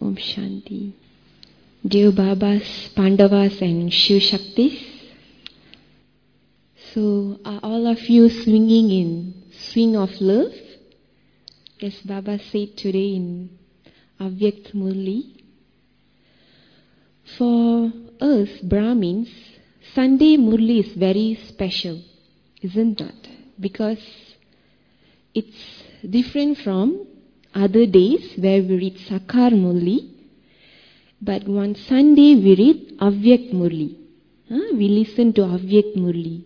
Om Shanti. Dear Babas, Pandavas and Shiv Shaktis. So are all of you swinging in swing of love? As Baba said today in Avyakt Murli. For us Brahmins, Sunday Murli is very special, isn't it? Because it's different from other days where we read Sakar Murli. But one Sunday we read Avyakt Murli. We listen to Avyakt Murli.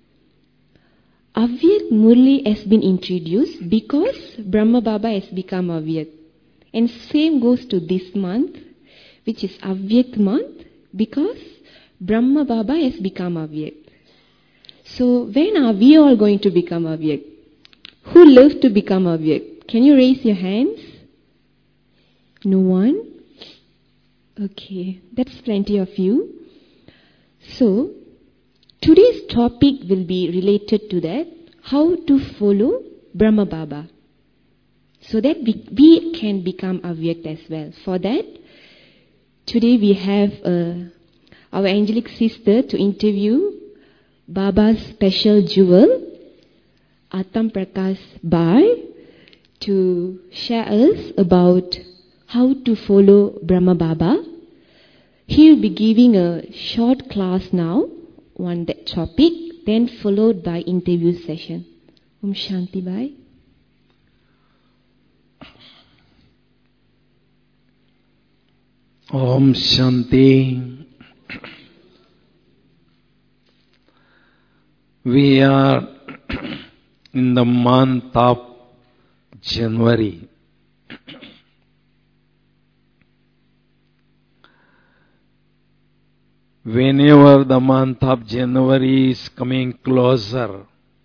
Avyakt Murli has been introduced because Brahma Baba has become Avyakt. And same goes to this month, which is Avyakt month, because Brahma Baba has become Avyakt. So when are we all going to become Avyakt? Who love to become Avyakt? Can you raise your hands? No one? Okay, that's plenty of you. So, today's topic will be related to that, how to follow Brahma Baba, so that we can become Avyakt as well. For that, today we have our angelic sister to interview Baba's special jewel, Atam Prakash Bai, to share us about how to follow Brahma Baba. He will be giving a short class now on that topic, then followed by interview session. Om Shanti Bai. Om Shanti. We are in the month of January. Whenever the month of January is coming closer,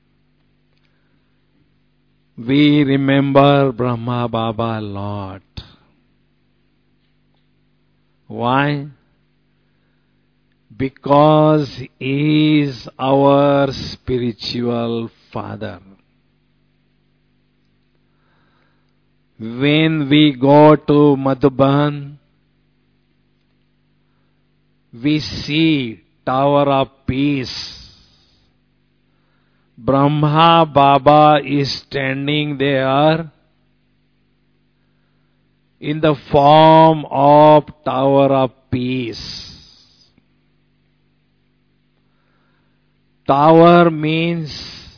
we remember Brahma Baba a lot. Why? Because he is our spiritual father. When we go to Madhuban, we see Tower of Peace. Brahma Baba is standing there in the form of Tower of Peace. Tower means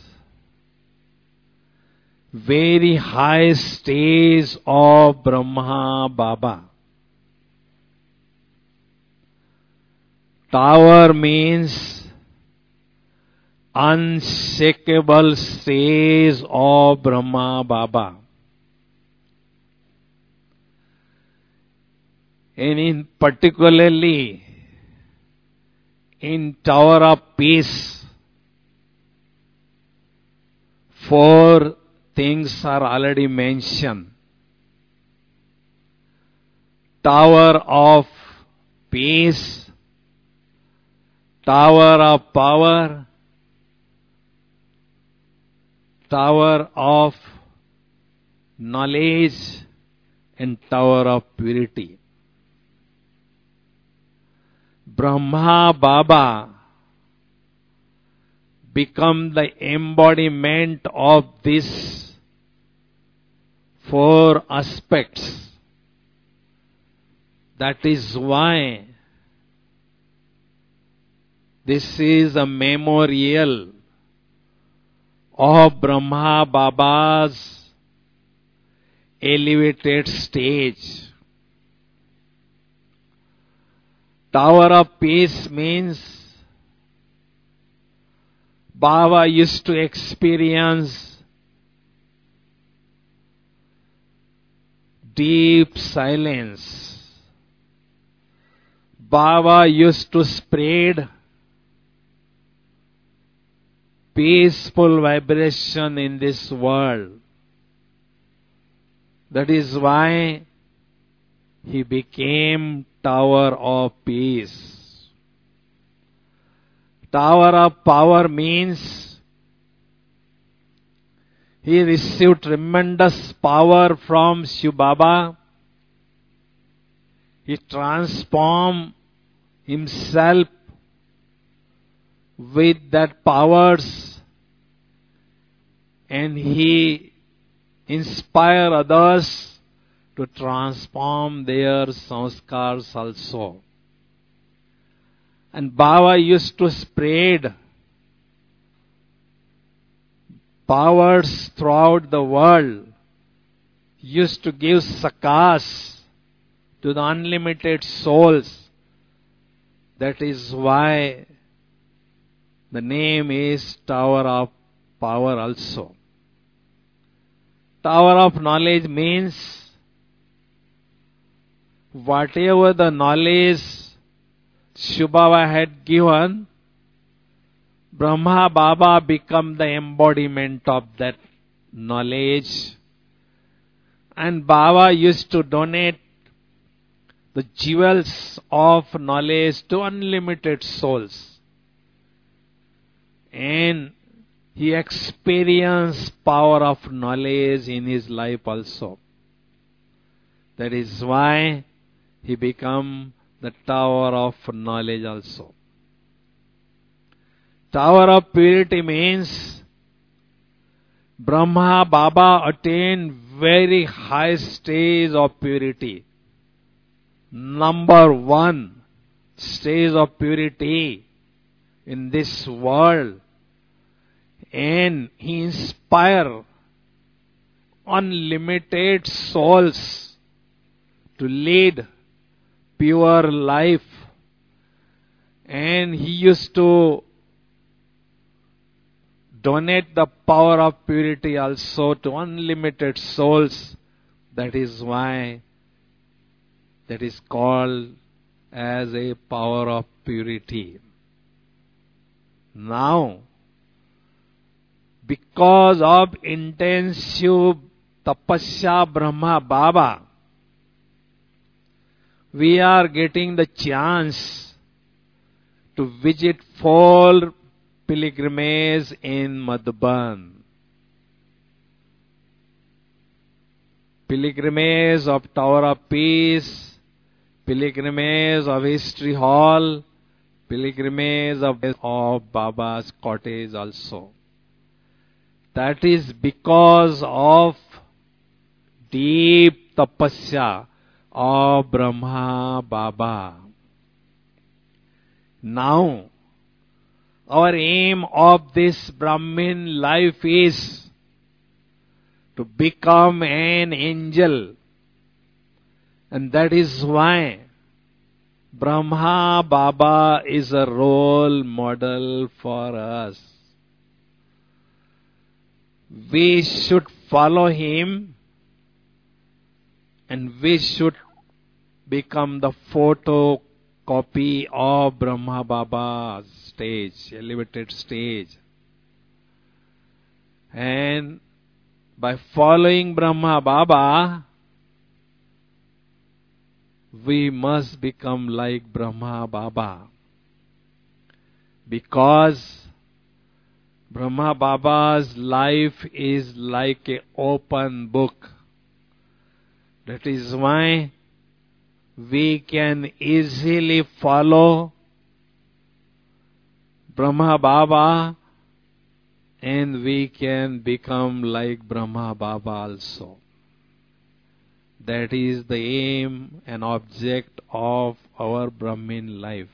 very high stage of Brahma Baba. Tower means unshakable stage of Brahma Baba. And in particularly in Tower of Peace, 4 things are already mentioned. Tower of Peace, Tower of Power, Tower of Knowledge, and Tower of Purity. Brahma Baba become the embodiment of these 4 aspects. That is why this is a memorial of Brahma Baba's elevated stage. Tower of Peace means Baba used to experience deep silence. Baba used to spread peaceful vibration in this world. That is why he became Tower of Peace. Tower of Power means he received tremendous power from Shiv Baba He transformed himself with that powers, and he inspire others to transform their sanskars also. And Baba used to spread powers throughout the world, used to give sakas to the unlimited souls. That is why the name is Tower of Power also. Tower of knowledge means whatever the knowledge Shiv Baba had given, Brahma Baba become the embodiment of that knowledge. And Baba used to donate the jewels of knowledge to unlimited souls. And he experienced power of knowledge in his life also. That is why he became the Tower of Knowledge also. Tower of Purity means Brahma Baba attained very high stage of purity. Number one stage of purity in this world. And he inspired unlimited souls to lead pure life. And he used to donate the power of purity also to unlimited souls. That is why that is called as a power of purity. Now, because of intensive tapasya Brahma Baba, we are getting the chance to visit 4 pilgrimages in Madhuban. Pilgrimage of Tower of Peace, pilgrimage of History Hall, pilgrimage of Baba's cottage also. That is because of deep tapasya of Brahma Baba. Now, our aim of this Brahmin life is to become an angel. And that is why Brahma Baba is a role model for us. We should follow him, and we should become the photocopy of Brahma Baba's stage, elevated stage. And by following Brahma Baba, we must become like Brahma Baba. Because Brahma Baba's life is like an open book. That is why we can easily follow Brahma Baba, and we can become like Brahma Baba also. That is the aim and object of our Brahmin life.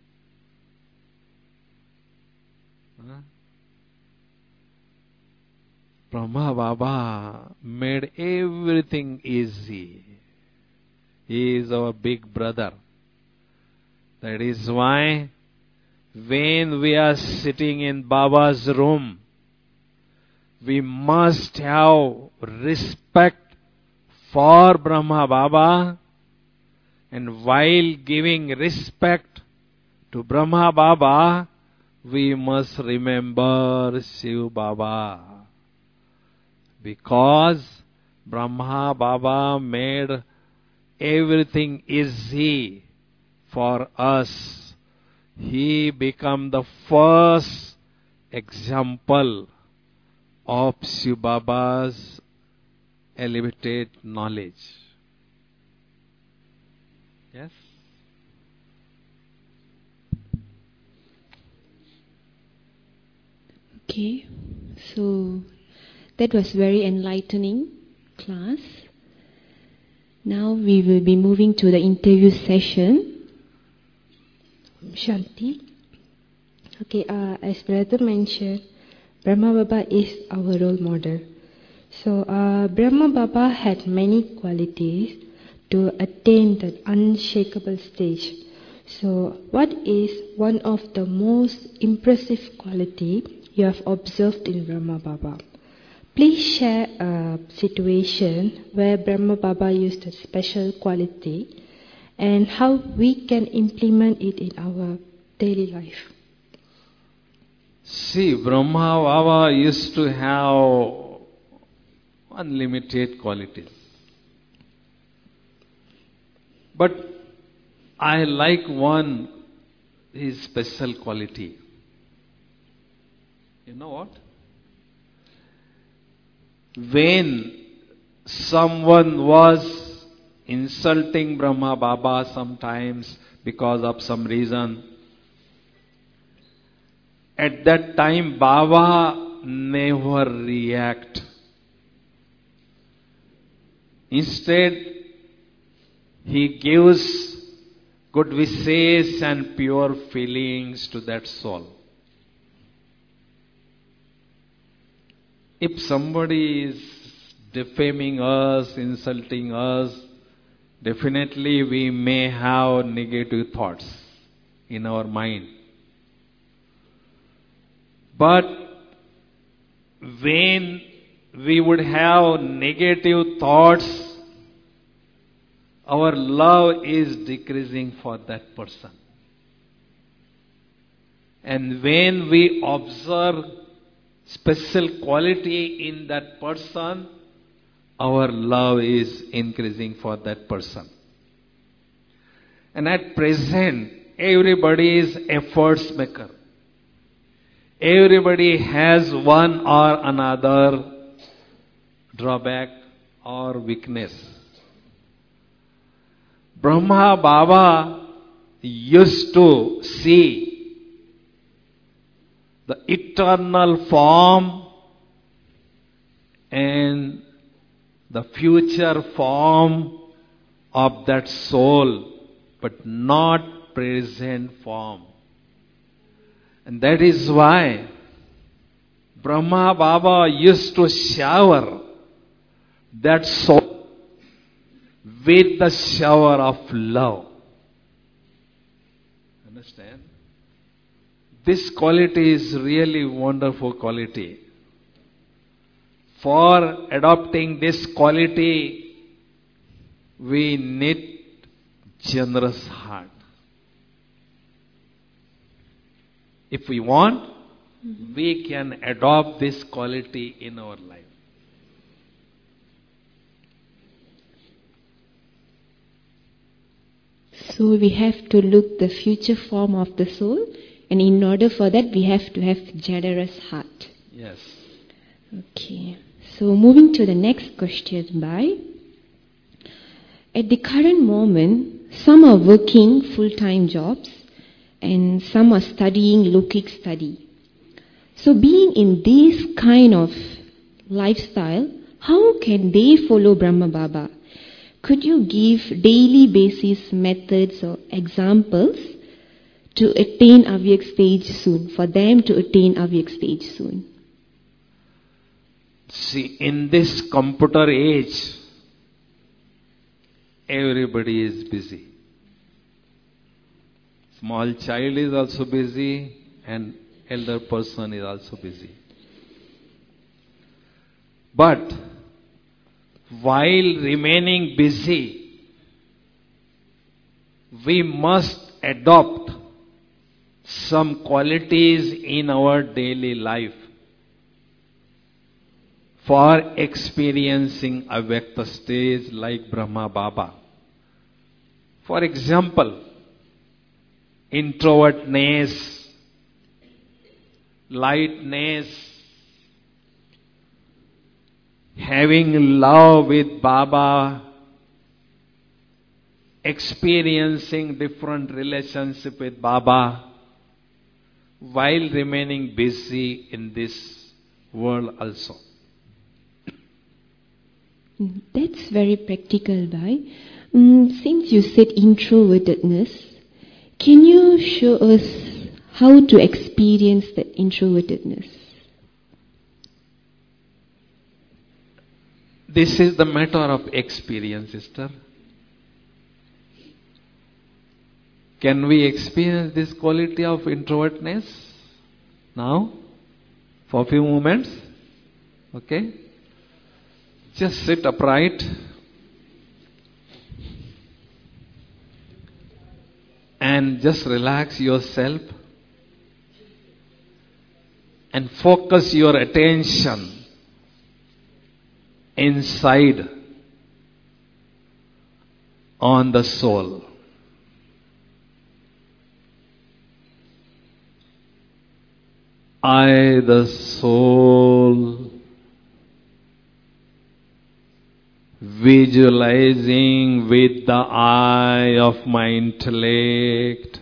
Brahma Baba made everything easy. He is our big brother. That is why when we are sitting in Baba's room, we must have respect for Brahma Baba, and while giving respect to Brahma Baba, we must remember Shiv Baba. Because Brahma Baba made everything easy for us. He became the first example of Shiv Baba's elevated knowledge. Yes? Okay, so that was very enlightening class. Now we will be moving to the interview session. Shanti. Okay, as brother mentioned, Brahma Baba is our role model. So Brahma Baba had many qualities to attain the unshakable stage. So what is one of the most impressive quality you have observed in Brahma Baba? Please share a situation where Brahma Baba used a special quality and how we can implement it in our daily life. See, Brahma Baba used to have unlimited qualities. But I like one, his special quality. You know what? When someone was insulting Brahma Baba sometimes because of some reason, at that time Baba never react. Instead, he gives good wishes and pure feelings to that soul. If somebody is defaming us, insulting us, definitely we may have negative thoughts in our mind. But when we would have negative thoughts, our love is decreasing for that person. And when we observe special quality in that person, our love is increasing for that person. And at present, everybody is efforts maker. Everybody has one or another drawback or weakness. Brahma Baba used to see the eternal form and the future form of that soul, but not present form. And that is why Brahma Baba used to shower that soul with the shower of love. Understand? This quality is really wonderful quality. For adopting this quality, we need generous heart. If we want, we can adopt this quality in our life. So we have to look the future form of the soul, and in order for that we have to have generous heart. Yes. Okay. So moving to the next question by, at the current moment, some are working full-time jobs and some are studying Lokik study. So being in this kind of lifestyle, how can they follow Brahma Baba? Could you give daily basis methods or examples to attain Avyak stage soon, for them to attain Avyak stage soon? See, in this computer age, everybody is busy. Small child is also busy and elder person is also busy. But while remaining busy, we must adopt some qualities in our daily life for experiencing a Avyakta stage like Brahma Baba. For example, introvertness, lightness, having love with Baba, experiencing different relationship with Baba while remaining busy in this world also. That's very practical, Bhai. Since you said introvertedness, can you show us how to experience that introvertedness? This is the matter of experience, sister. Can we experience this quality of introvertness now? For a few moments? Okay? Just sit upright. And just relax yourself. And focus your attention inside on the soul. I, the soul, visualizing with the eye of my intellect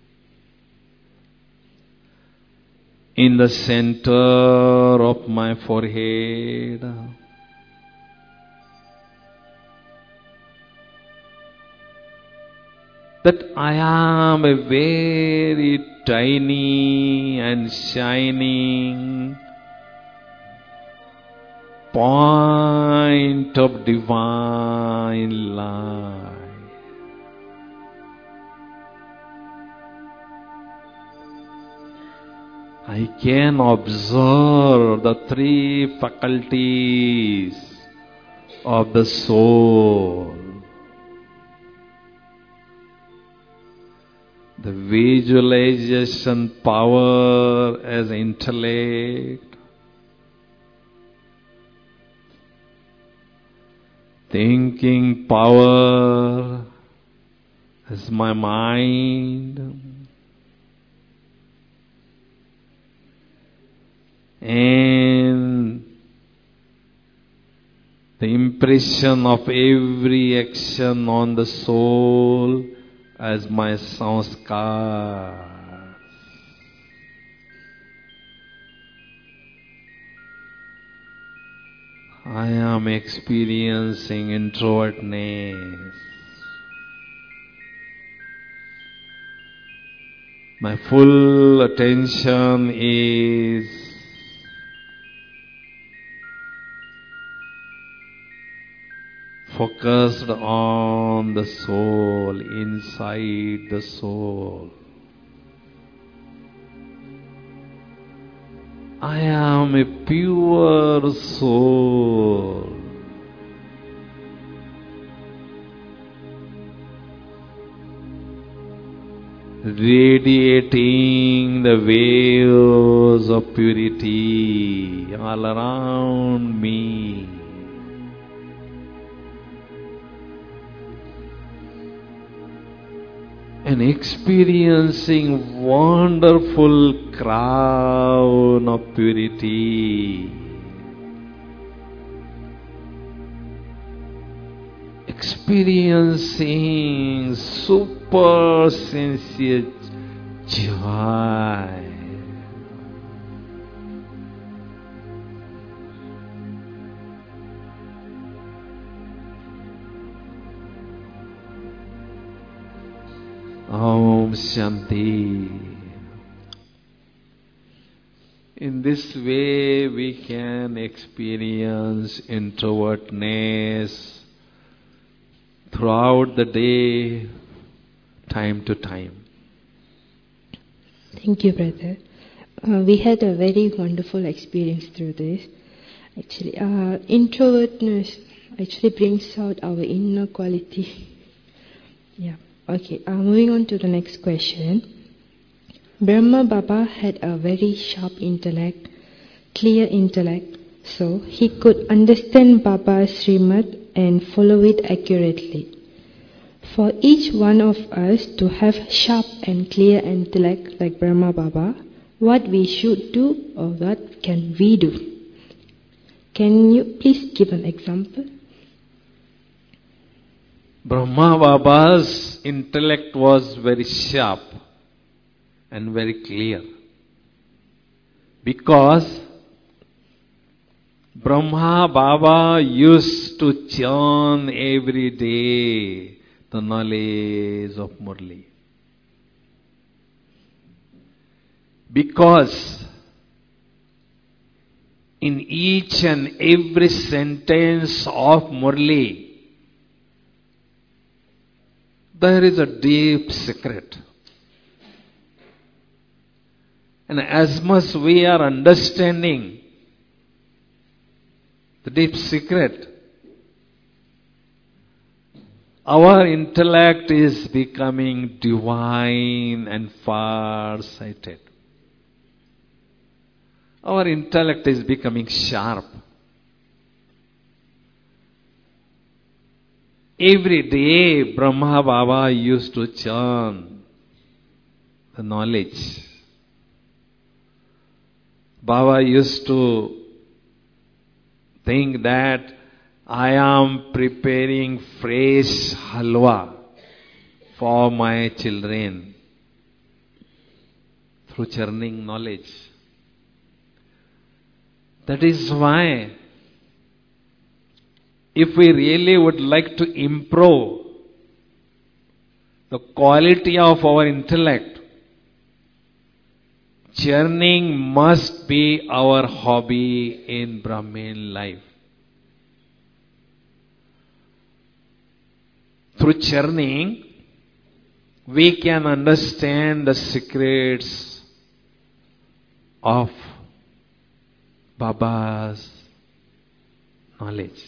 in the center of my forehead. That I am a very tiny and shining point of divine light. I can observe the three faculties of the soul. The visualization power as intellect, thinking power as my mind, and the impression of every action on the soul as my sanskar. I am experiencing introvertness. My full attention is focused on the soul, inside the soul. I am a pure soul. Radiating the waves of purity all around me. And experiencing wonderful crown of purity. Experiencing super sincere joy. Om Shanti. In this way we can experience introvertness throughout the day, time to time. Thank you, brother. We had a very wonderful experience through this. Actually, introvertness actually brings out our inner quality. Yeah. Okay, moving on to the next question. Brahma Baba had a very sharp intellect, clear intellect, so he could understand Baba's Srimad and follow it accurately. For each one of us to have sharp and clear intellect like Brahma Baba, what we should do or what can we do? Can you please give an example? Brahma Baba's intellect was very sharp and very clear. Because Brahma Baba used to chant every day the knowledge of Murli. Because in each and every sentence of Murli, there is a deep secret. And as much we are understanding the deep secret, our intellect is becoming divine and far-sighted. Our intellect is becoming sharp. Every day Brahma Baba used to chant the knowledge. Baba used to think that I am preparing fresh halwa for my children through churning knowledge. That is why, if we really would like to improve the quality of our intellect, churning must be our hobby in Brahmin life. Through churning, we can understand the secrets of Baba's knowledge.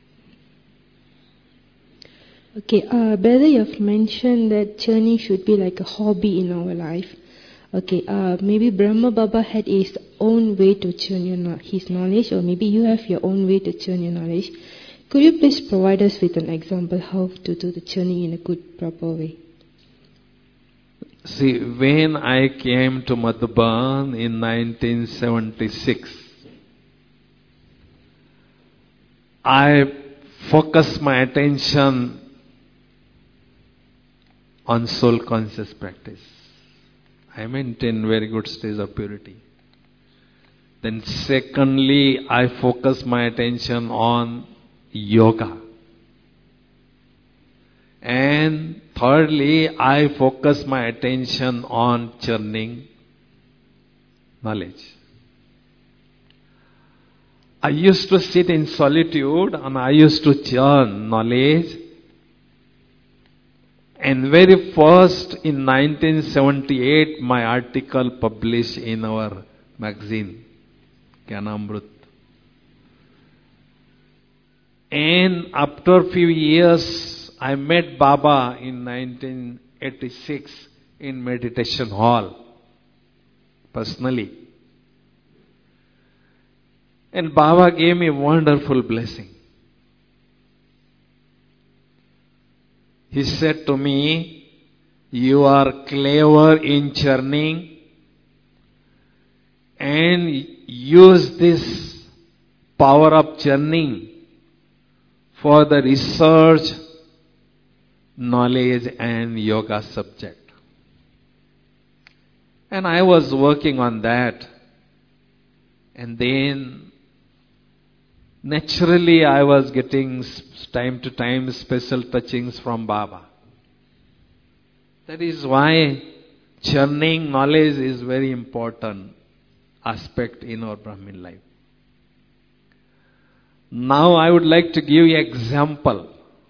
Okay, brother, you have mentioned that churning should be like a hobby in our life. Okay, maybe Brahma Baba had his own way to churn his knowledge, or maybe you have your own way to churn your knowledge. Could you please provide us with an example how to do the churning in a good, proper way? See, when I came to Madhuban in 1976, I focused my attention on soul conscious practice. I maintained very good stage of purity. Then secondly, I focused my attention on yoga. And thirdly, I focused my attention on churning knowledge. I used to sit in solitude and I used to churn knowledge. And very first in 1978, my article published in our magazine, Gyanamrut. And after a few years, I met Baba in 1986 in meditation hall, personally. And Baba gave me a wonderful blessing. He said to me, you are clever in churning and use this power of churning for the research, knowledge and yoga subject. And I was working on that. And then naturally I was getting time to time special touchings from Baba. That is why churning knowledge is very important aspect in our Brahmin life. Now I would like to give you an example.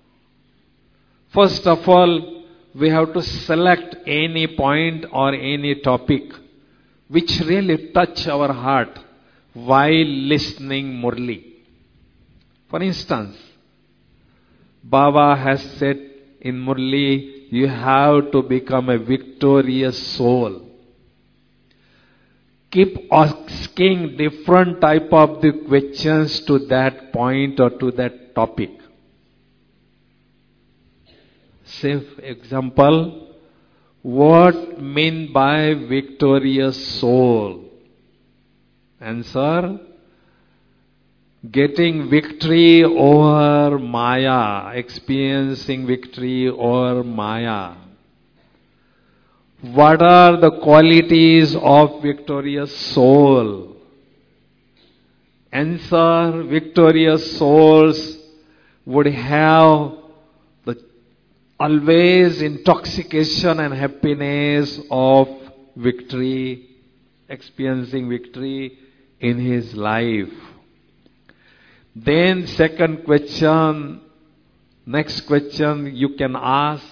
First of all, we have to select any point or any topic which really touch our heart while listening Murli. For instance, Baba has said in Murli, you have to become a victorious soul. Keep asking different type of the questions to that point or to that topic. Say, for example, what mean by victorious soul? Answer, getting victory over Maya, experiencing victory over Maya. What are the qualities of victorious soul? Answer: victorious souls would have the always intoxication and happiness of victory, experiencing victory in his life. Then second question, next question you can ask,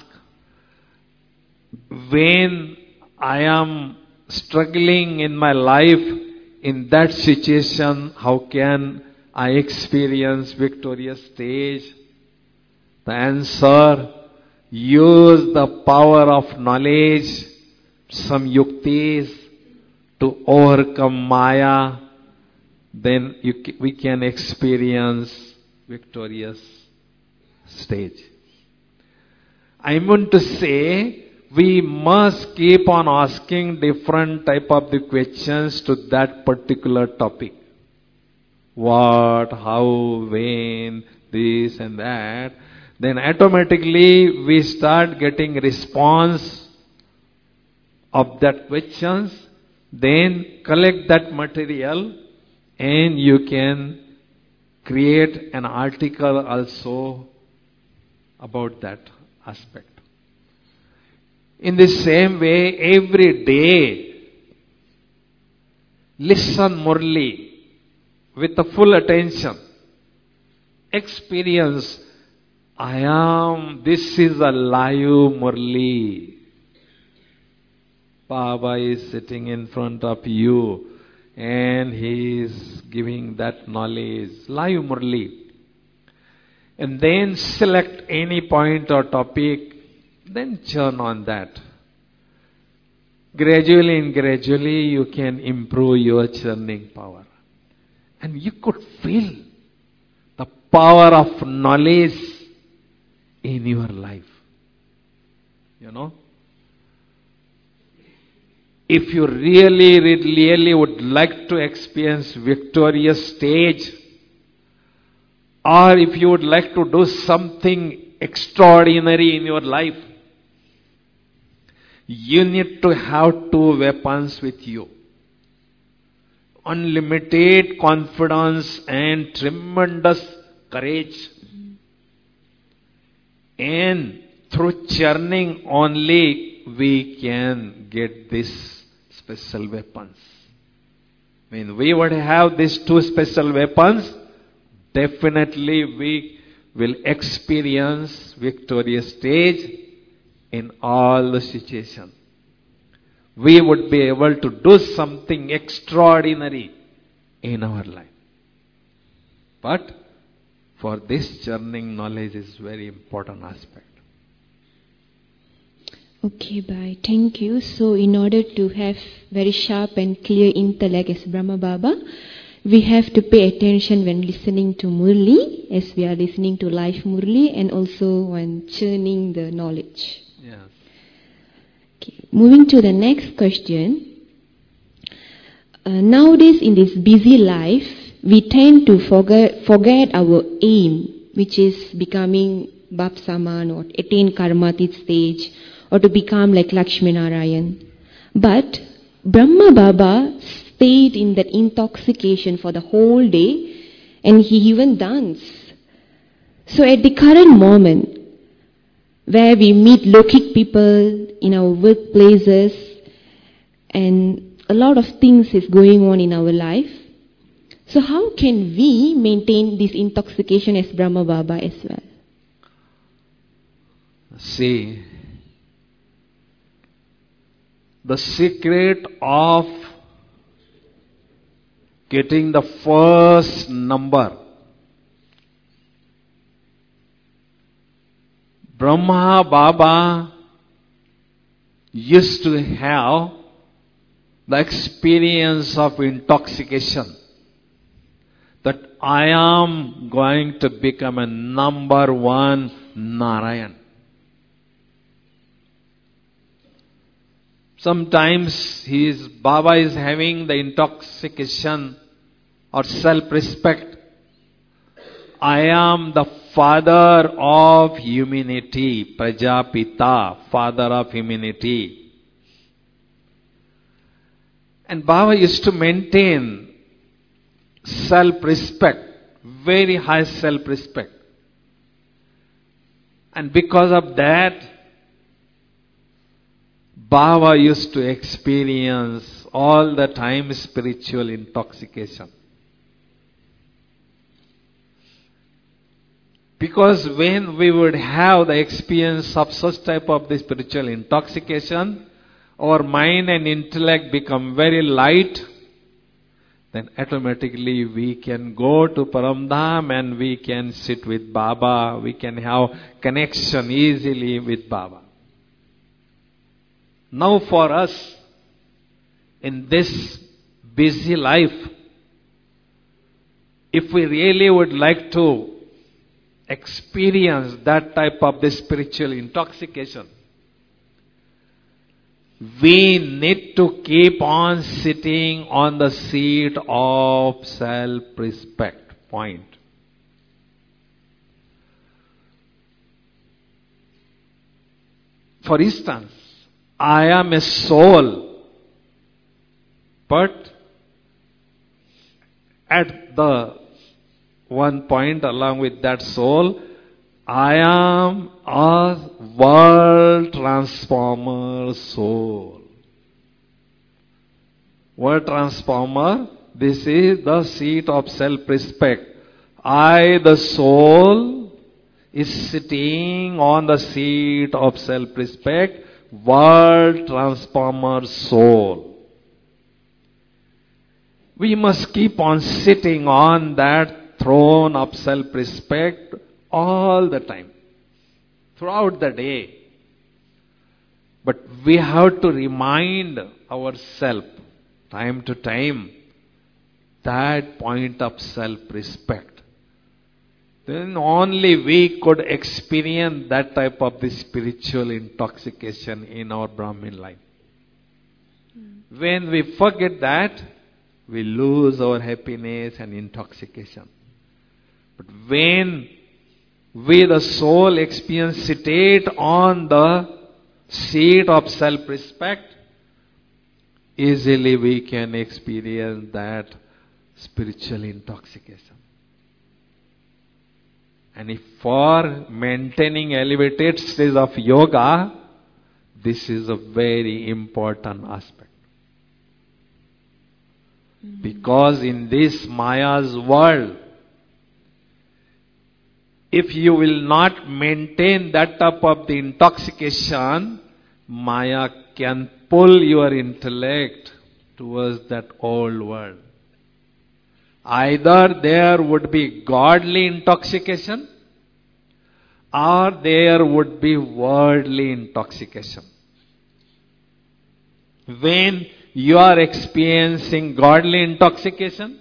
when I am struggling in my life, in that situation, how can I experience victorious stage? The answer: use the power of knowledge, some yuktis to overcome Maya, then we can experience victorious stage. I want to say, we must keep on asking different type of the questions to that particular topic. What, how, when, this and that. Then automatically we start getting response of that questions. Then collect that material and you can create an article also about that aspect. In the same way, every day, listen Murli with the full attention. Experience, this is a live Murli. Baba is sitting in front of you and he is giving that knowledge, live Murli. And then select any point or topic, then churn on that. Gradually you can improve your churning power. And you could feel the power of knowledge in your life. You know? If you really would like to experience victorious stage, or if you would like to do something extraordinary in your life, you need to have two weapons with you. Unlimited confidence and tremendous courage. And through churning only we can get these special weapons. When we would have these two special weapons, definitely we will experience victorious stage in all the situations. We would be able to do something extraordinary in our life. But for this churning, knowledge is very important aspect. Okay, bye. Thank you. So in order to have very sharp and clear intellect as Brahma Baba, we have to pay attention when listening to Murli, as we are listening to live Murli, and also when churning the knowledge. Yes. Okay. Moving to the next question. Nowadays in this busy life, we tend to forget our aim, which is becoming Bap Saman or attain Karmatit stage, or to become like Lakshmi Narayan. But Brahma Baba stayed in that intoxication for the whole day, and he even danced. So at the current moment, where we meet Lokik people in our workplaces, and a lot of things is going on in our life, so how can we maintain this intoxication as Brahma Baba as well? See, the secret of getting the first number, Brahma Baba used to have the experience of intoxication, that I am going to become a number one Narayan. Sometimes Baba is having the intoxication or self-respect I am the father of humanity, Prajapita, father of humanity. And Baba used to maintain self-respect, very high self-respect. And because of that, Baba used to experience all the time spiritual intoxication. Because when we would have the experience of such type of the spiritual intoxication, our mind and intellect become very light, then automatically we can go to Paramdham and we can sit with Baba, we can have connection easily with Baba. Now for us, in this busy life, if we really would like to experience that type of the spiritual intoxication, we need to keep on sitting on the seat of self-respect. Point. For instance, I am a soul, but at the one point along with that soul, I am a world transformer soul. World transformer, this is the seat of self-respect. I, the soul, is sitting on the seat of self-respect, world transformer soul. We must keep on sitting on that throne of self-respect all the time, throughout the day. But we have to remind ourselves, time to time, that point of self-respect. Then only we could experience that type of the spiritual intoxication in our Brahmin life. When we forget that, we lose our happiness and intoxication. But when we, the soul, experience seated on the seat of self-respect, easily we can experience that spiritual intoxication. And if for maintaining elevated stage of yoga, this is a very important aspect. Because in this Maya's world, if you will not maintain that type of the intoxication, Maya can pull your intellect towards that old world. Either there would be godly intoxication, or there would be worldly intoxication. When you are experiencing godly intoxication,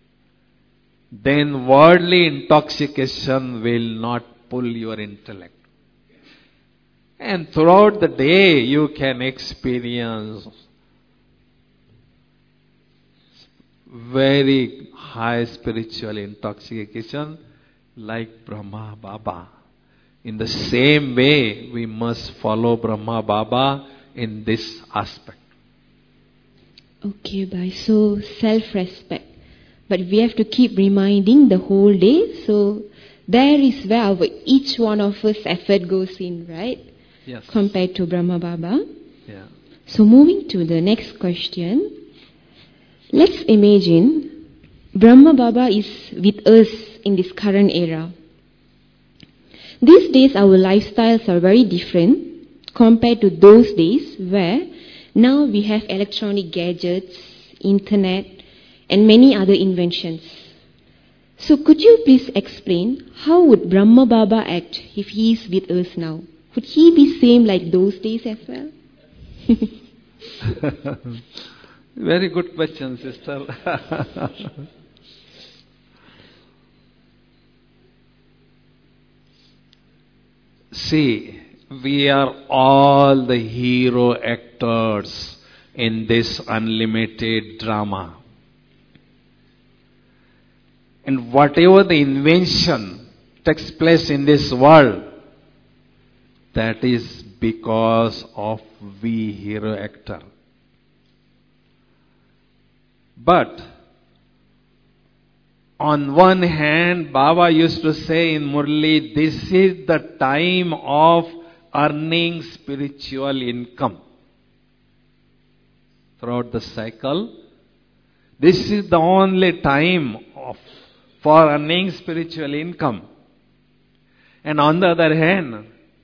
then worldly intoxication will not pull your intellect. And throughout the day you can experience very high spiritual intoxication like Brahma Baba. In the same way, we must follow Brahma Baba in this aspect. Okay, bye. So, self-respect. But we have to keep reminding the whole day. So, there is where each one of us effort goes in, right? Yes. Compared to Brahma Baba. Yeah. So, moving to the next question. Let's imagine Brahma Baba is with us in this current era. These days our lifestyles are very different compared to those days where now we have electronic gadgets, internet, and many other inventions. So could you please explain how would Brahma Baba act if he is with us now? Would he be same like those days as well? Very good question, sister. See, we are all the hero actors in this unlimited drama. And whatever the invention takes place in this world, that is because of we hero actor. But on one hand, Baba used to say in Murli, this is the time of earning spiritual income. Throughout the cycle, this is the only time for earning spiritual income. And on the other hand,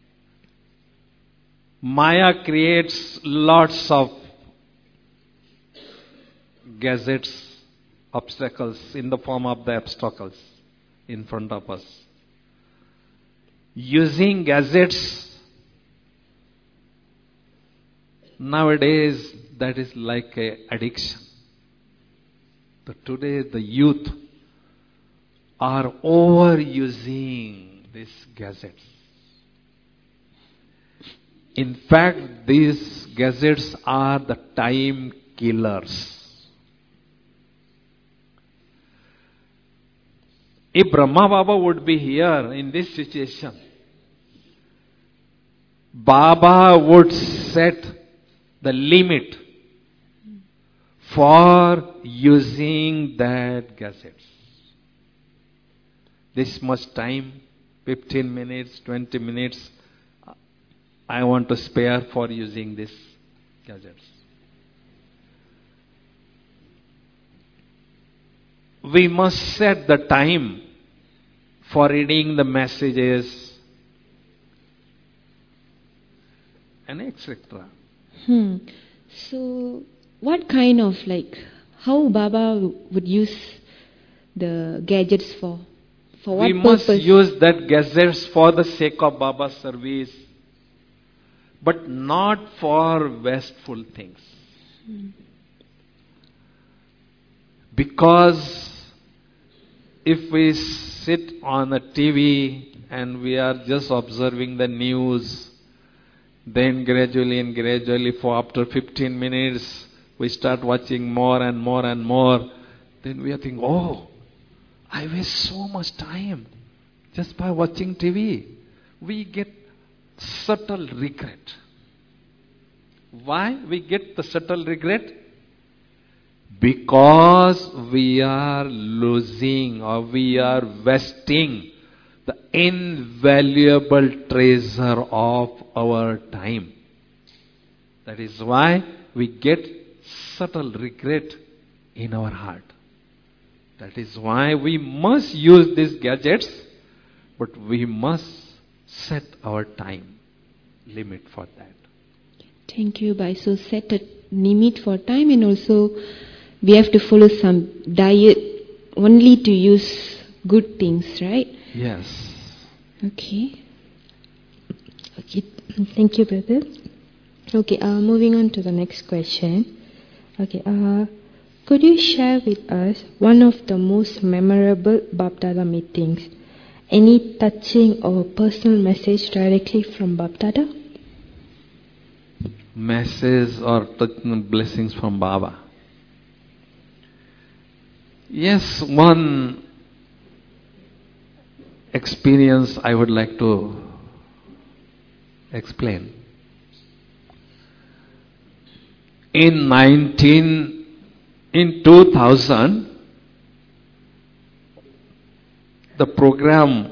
Maya creates lots of gadgets, obstacles in the form of the obstacles in front of us. Using gadgets nowadays, that is like an addiction. But today the youth are overusing these gadgets. In fact, these gadgets are the time killers. If Brahma Baba would be here in this situation, Baba would set the limit for using that gadgets. This much time, 15 minutes, 20 minutes, I want to spare for using these gadgets. We must set the time for reading the messages and etc. So, what kind of how Baba would use the gadgets for? For what We purpose? must use that gadgets for the sake of Baba's service, but not for wasteful things. Because if we sit on a TV and we are just observing the news, then gradually for after 15 minutes, we start watching more and more and more. Then we are thinking, oh, I waste so much time just by watching TV. We get subtle regret. Why we get the subtle regret? Because we are losing or we are wasting the invaluable treasure of our time. That is why we get subtle regret in our heart. That is why we must use these gadgets, but we must set our time limit for that. Thank you, Bhai. So set a limit for time, and also we have to follow some diet only to use good things, right? Yes. Okay. Thank you, brother. Okay, moving on to the next question. Okay, could you share with us one of the most memorable Bapdada meetings? Any touching or personal message directly from Bapdada? Message or blessings from Baba. Yes, one experience I would like to explain. In 2000, the program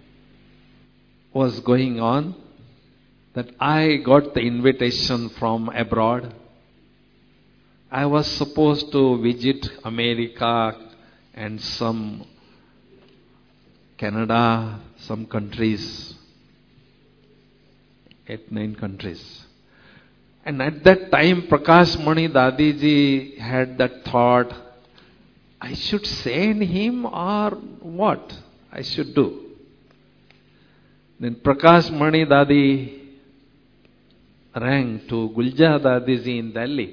was going on that I got the invitation from abroad. I was supposed to visit America and some Canada, some countries, 8-9 countries. And at that time, Prakash Mani Dadiji had that thought, I should send him or what I should do. Then Prakash Mani Dadi rang to Gulja Dadiji in Delhi.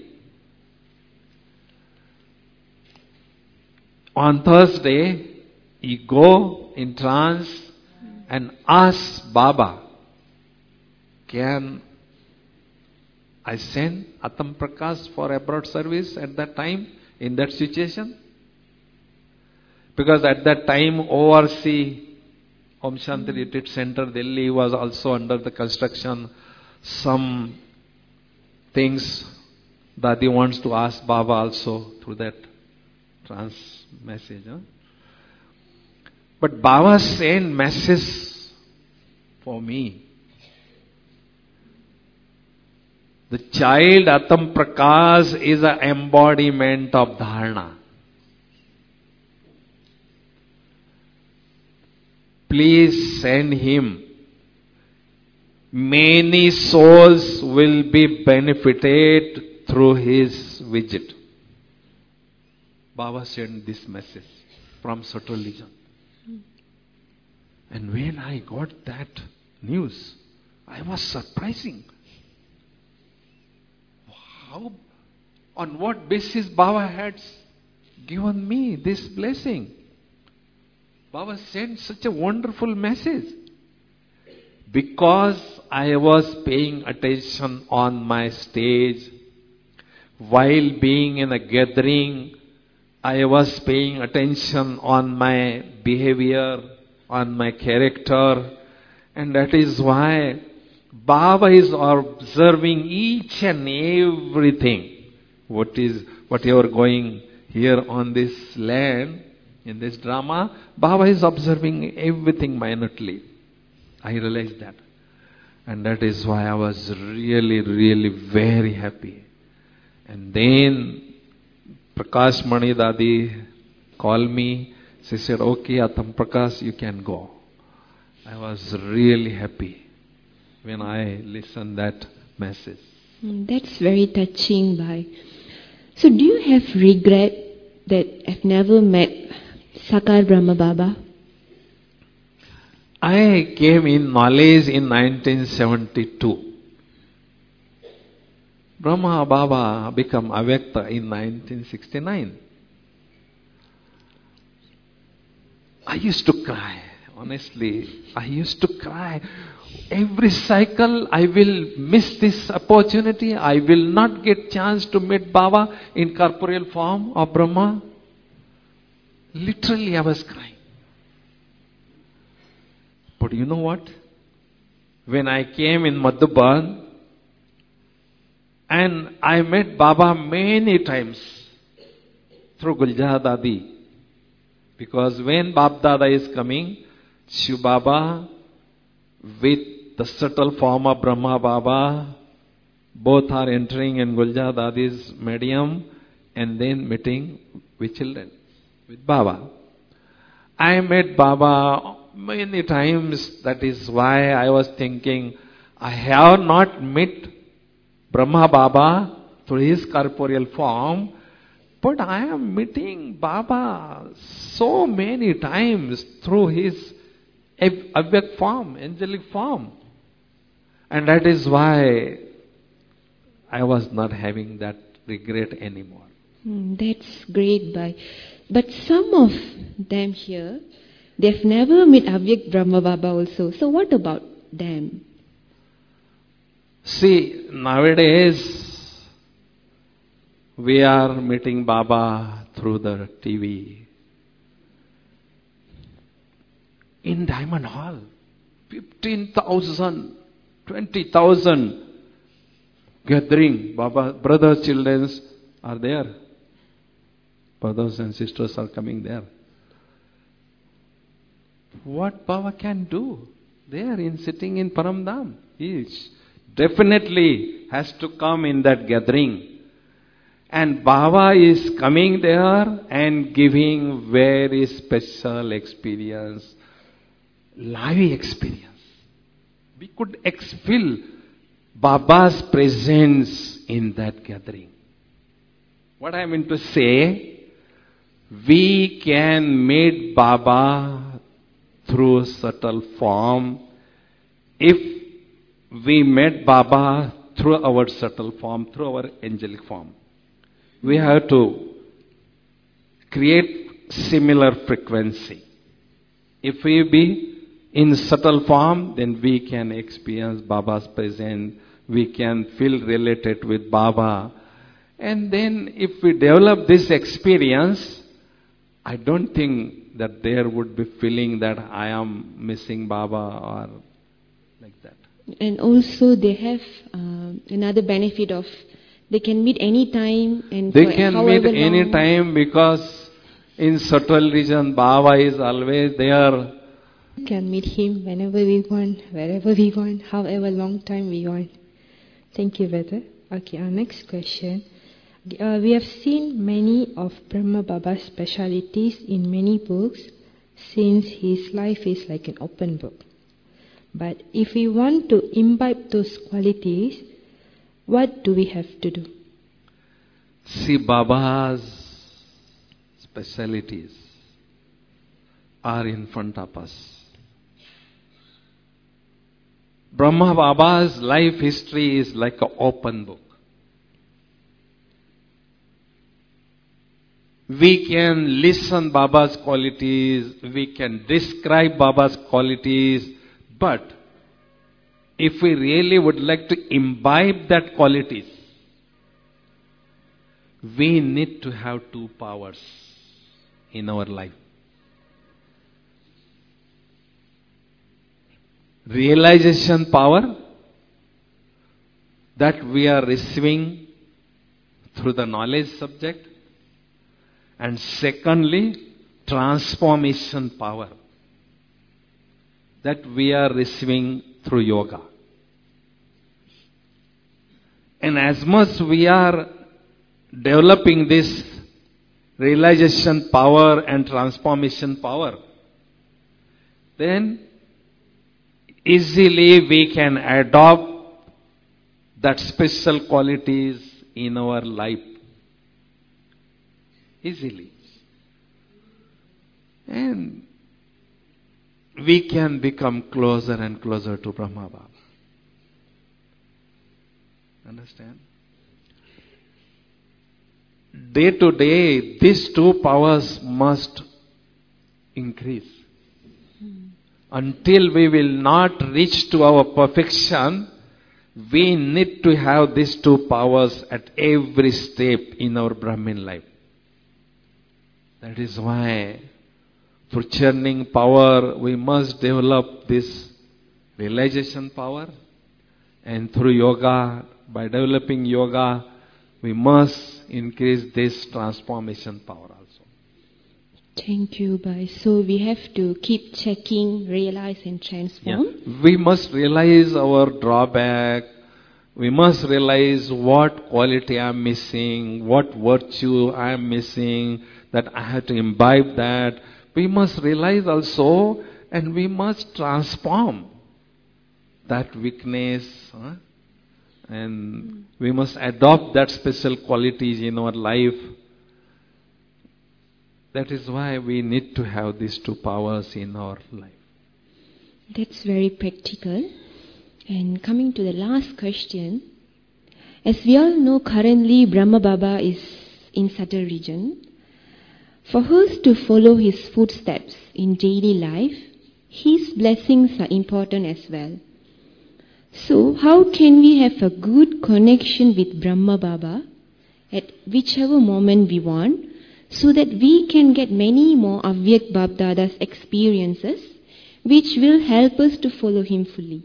On Thursday, he go in trance and ask Baba, can I send Atam Prakash for abroad service at that time, in that situation? Because at that time, ORC, Om Shanti Retreat Center, Delhi, was also under the construction. Some things Dadi wants to ask Baba also through that message. But Baba sent message for me. The child Atam Prakash is an embodiment of Dharana. Please send him. Many souls will be benefited through his visit. Baba sent this message from Subtle Religion. And when I got that news, I was surprising. How, on what basis Baba had given me this blessing? Baba sent such a wonderful message. Because I was paying attention on my stage, while being in a gathering, I was paying attention on my behavior, on my character, and that is why Baba is observing each and everything. What you are going here on this land, in this drama, Baba is observing everything minutely. I realized that. And that is why I was really, really very happy. And then Prakash Mani Dadi called me. She said, okay, Atam Prakash, you can go. I was really happy when I listened that message. That's very touching, Bhai. So do you have regret that I've never met Sakar Brahma Baba? I came in knowledge in 1972. Brahma Baba became Avyakta in 1969. I used to cry, honestly. I used to cry. Every cycle I will miss this opportunity. I will not get chance to meet Baba in corporeal form of Brahma. Literally I was crying. But you know what? When I came in Madhuban, and I met Baba many times through Gulja Dadi. Because when Bab Dada is coming, Shiv Baba with the subtle form of Brahma Baba, both are entering in Gulja Dadi's medium and then meeting with children, with Baba. I met Baba many times. That is why I was thinking, I have not met Brahma Baba through his corporeal form, but I am meeting Baba so many times through his Avyak form, angelic form. And that is why I was not having that regret anymore. That's great, Bhai. But some of them here, they've never met Avyak Brahma Baba also. So what about them? See, nowadays we are meeting Baba through the TV. In Diamond Hall, 15,000, 20,000 gathering. Baba, brothers, children are there. Brothers and sisters are coming there. What Baba can do there in sitting in Paramdham? He definitely has to come in that gathering. And Baba is coming there and giving very special experience, live experience. We could feel Baba's presence in that gathering. What I mean to say, we can meet Baba through subtle form if we met Baba through our subtle form, through our angelic form. We have to create similar frequency. If we be in subtle form, then we can experience Baba's presence. We can feel related with Baba. And then if we develop this experience, I don't think that there would be feeling that I am missing Baba or like that. And also they have another benefit of they can meet any time and They for can however meet any long. time because in subtle region Baba is always there. We can meet him whenever we want, wherever we want, however long time we want. Thank you, brother. Okay, our next question. We have seen many of Brahma Baba's specialities in many books since his life is like an open book. But if we want to imbibe those qualities, what do we have to do? See, Baba's specialities are in front of us. Brahma Baba's life history is like an open book. We can listen Baba's qualities, we can describe Baba's qualities, but if we really would like to imbibe that qualities, we need to have two powers in our life. Realization power that we are receiving through the knowledge subject, and secondly, transformation power that we are receiving through yoga. And as much we are developing this realization power and transformation power, then easily we can adopt that special qualities in our life. Easily. And we can become closer and closer to Brahma Baba. Understand? Day to day, these two powers must increase. Until we will not reach to our perfection, we need to have these two powers at every step in our Brahmin life. That is why for churning power, we must develop this realization power. And through yoga, by developing yoga, we must increase this transformation power also. Thank you, Bhai. So we have to keep checking, realize and transform. Yeah. We must realize our drawback. We must realize what quality I am missing, what virtue I am missing, that I have to imbibe that. We must realize also, and we must transform that weakness. And we must adopt that special qualities in our life. That is why we need to have these two powers in our life. That's very practical. And coming to the last question, as we all know, currently Brahma Baba is in subtle region. For us to follow his footsteps in daily life, his blessings are important as well. So, how can we have a good connection with Brahma Baba at whichever moment we want, so that we can get many more Avyak Bab Dada's experiences, which will help us to follow him fully?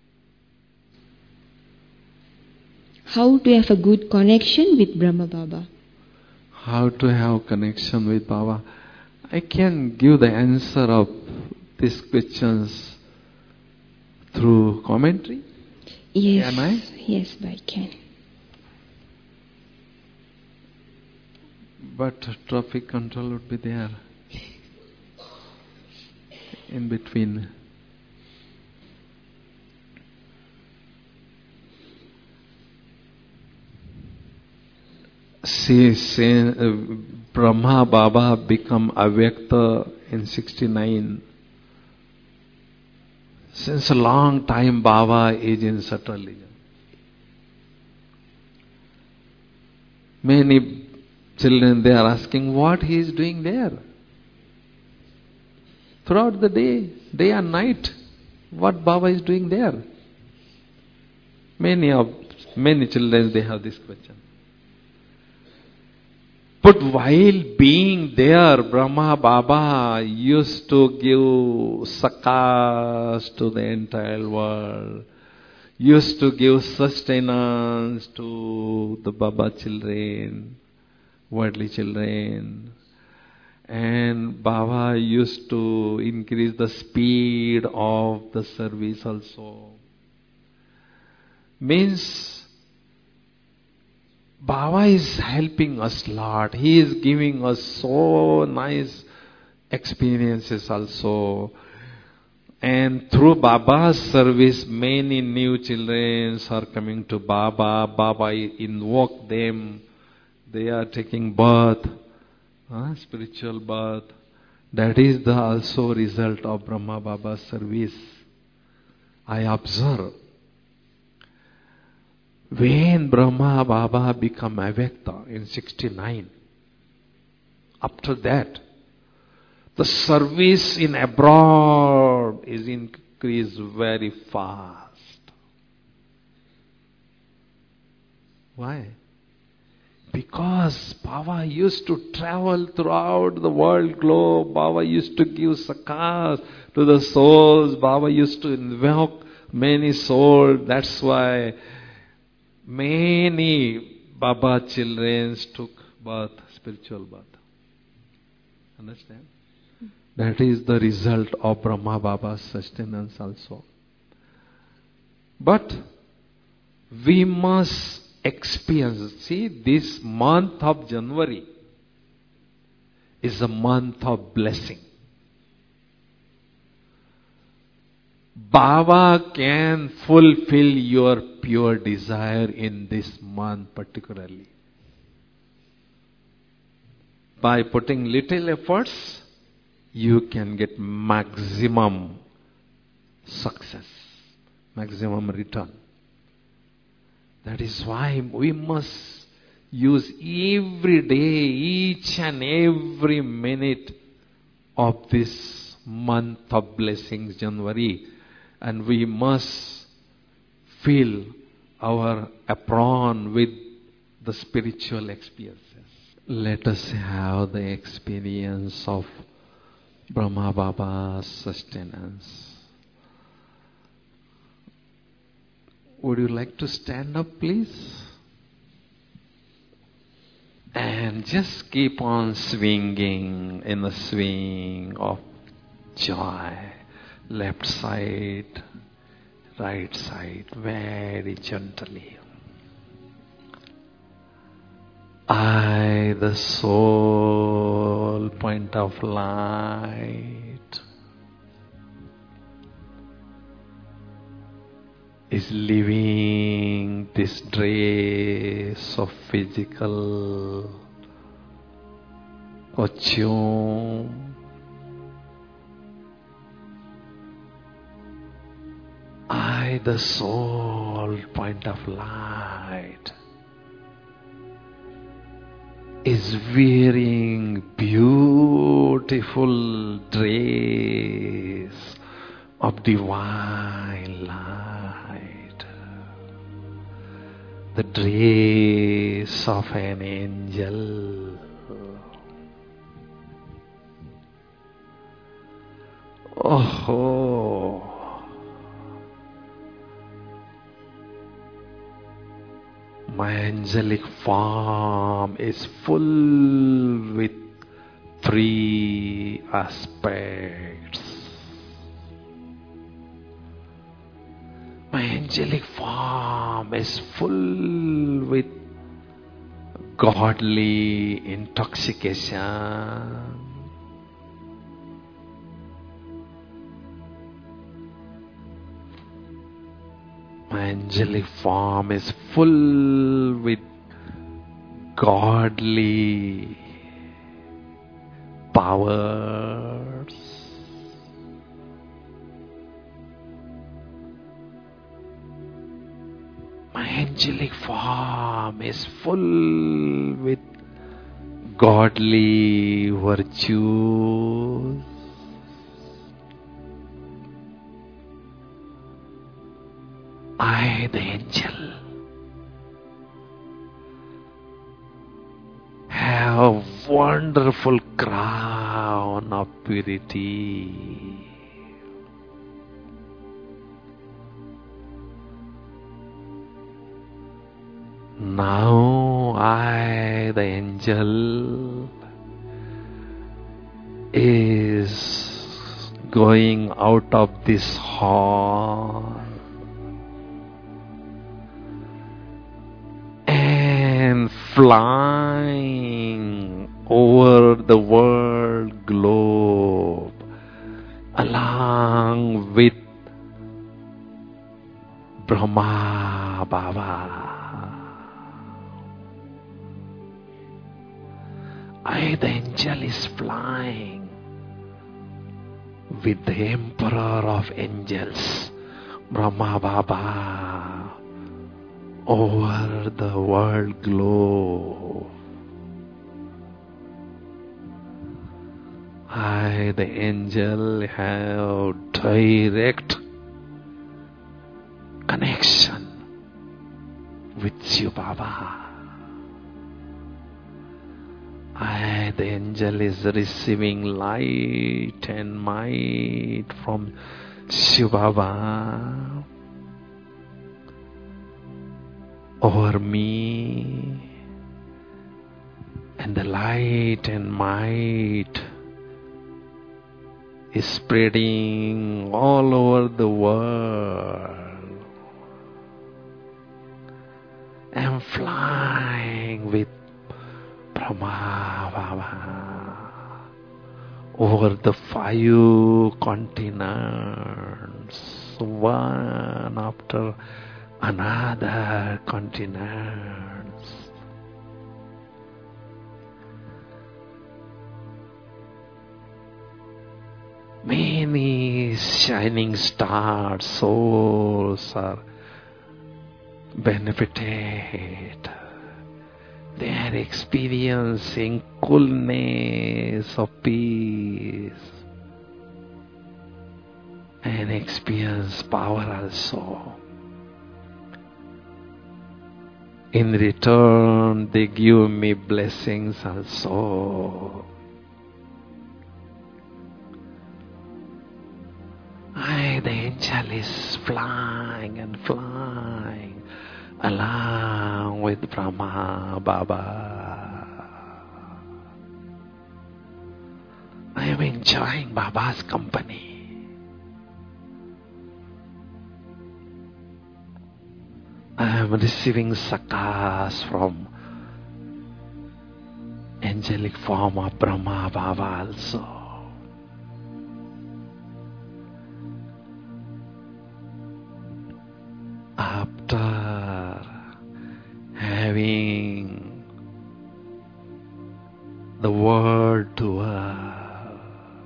How to have a good connection with Brahma Baba? How to have connection with Baba? I can give the answer of these questions through commentary. Yes. Can I? Yes, I can. But traffic control would be there in between. See, Brahma Baba become Avyakta in 69. Since a long time Baba is in subtle region. Many children, they are asking what he is doing there. Throughout the day and night, what Baba is doing there. Many children, they have this question. But while being there, Brahma Baba used to give sakas to the entire world, used to give sustenance to the Baba children, worldly children. And Baba used to increase the speed of the service also. Means Baba is helping us a lot. He is giving us so nice experiences also. And through Baba's service, many new children are coming to Baba. Baba invoke them. They are taking birth, spiritual birth. That is the also result of Brahma Baba's service. I observe. When Brahma Baba became Avyakta in 69, after that, the service in abroad is increased very fast. Why? Because Baba used to travel throughout the world globe. Baba used to give sakas to the souls. Baba used to invoke many souls. That's why many Baba children took birth, spiritual birth. Understand? That is the result of Brahma Baba's sustenance also. But we must experience. See, this month of January is a month of blessing. Baba can fulfill your pure desire in this month particularly. By putting little efforts, you can get maximum success, maximum return. That is why we must use every day, each and every minute of this month of blessings, January. And we must fill our apron with the spiritual experiences. Let us have the experience of Brahma Baba's sustenance. Would you like to stand up, please? And just keep on swinging in the swing of joy. Left side, right side, very gently. I, the sole point of light, is leaving this dress of physical costume. I, the sole point of light, is wearing beautiful dress of divine light, the dress of an angel. Oh, my angelic form is full with three aspects. My angelic form is full with godly intoxication. My angelic form is full with godly powers. My angelic form is full with godly virtues. I, the angel, have a wonderful crown of purity. Now I, the angel, is going out of this hall and flying over the world globe along with Brahma Baba. I, the angel, is flying with the Emperor of Angels, Brahma Baba, over the world globe. I, the angel, have direct connection with Shiv Baba. I, the angel, is receiving light and might from Shiv Baba over me, and the light and might is spreading all over the world. I am flying with Brahma Baba over the 5 continents, one after another continents. Many shining stars, souls are benefited. They are experiencing coolness of peace and experience power also. In return, they give me blessings also. I, the angel, is flying and flying along with Brahma Baba. I am enjoying Baba's company. I am receiving sakas from angelic form of Brahma Baba also. After having the word to her,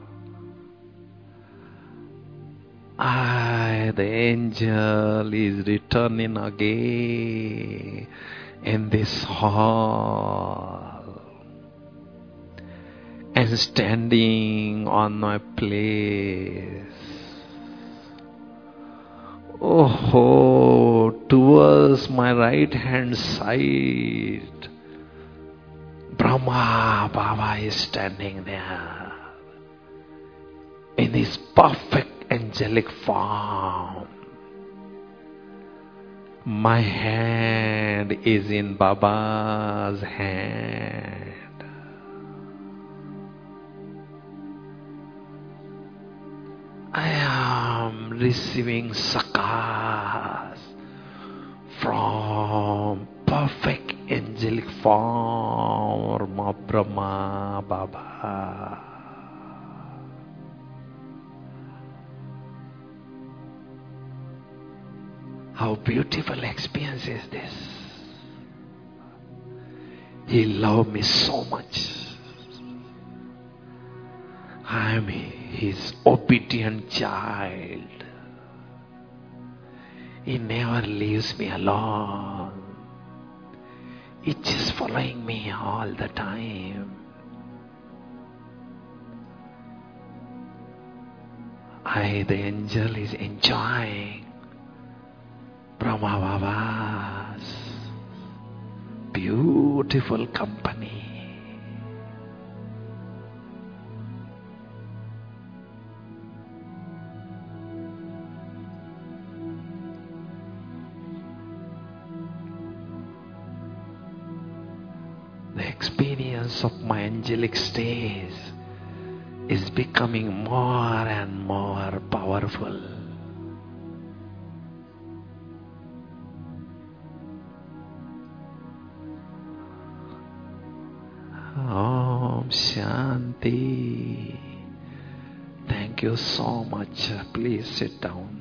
I, the angel, is returning again in this hall and standing on my place. Oh, towards my right hand side, Brahma Baba is standing there in his perfect angelic form. My hand is in Baba's hand. I am receiving sakas from perfect angelic form of Brahma Baba. How beautiful experience is this? He loved me so much. I am his obedient child. He never leaves me alone. He's just following me all the time. I, the angel, is enjoying Brahma Baba's beautiful company. The experience of my angelic stage is becoming more and more powerful. Om Shanti. Thank you so much. Please sit down.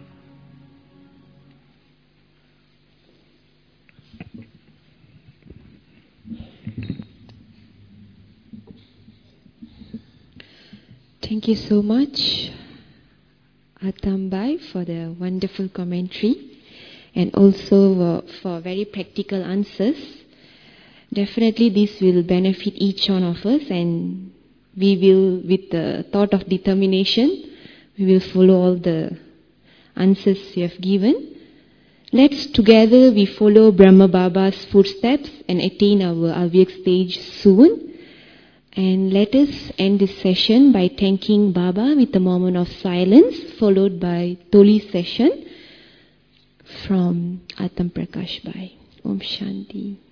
Thank you so much, Atambai, for the wonderful commentary and also for very practical answers. Definitely this will benefit each one of us, and we will, with the thought of determination, we will follow all the answers you have given. Let's together we follow Brahma Baba's footsteps and attain our Avyak stage soon. And let us end this session by thanking Baba with a moment of silence, followed by Toli session from Atam Prakash Bhai. Om Shanti.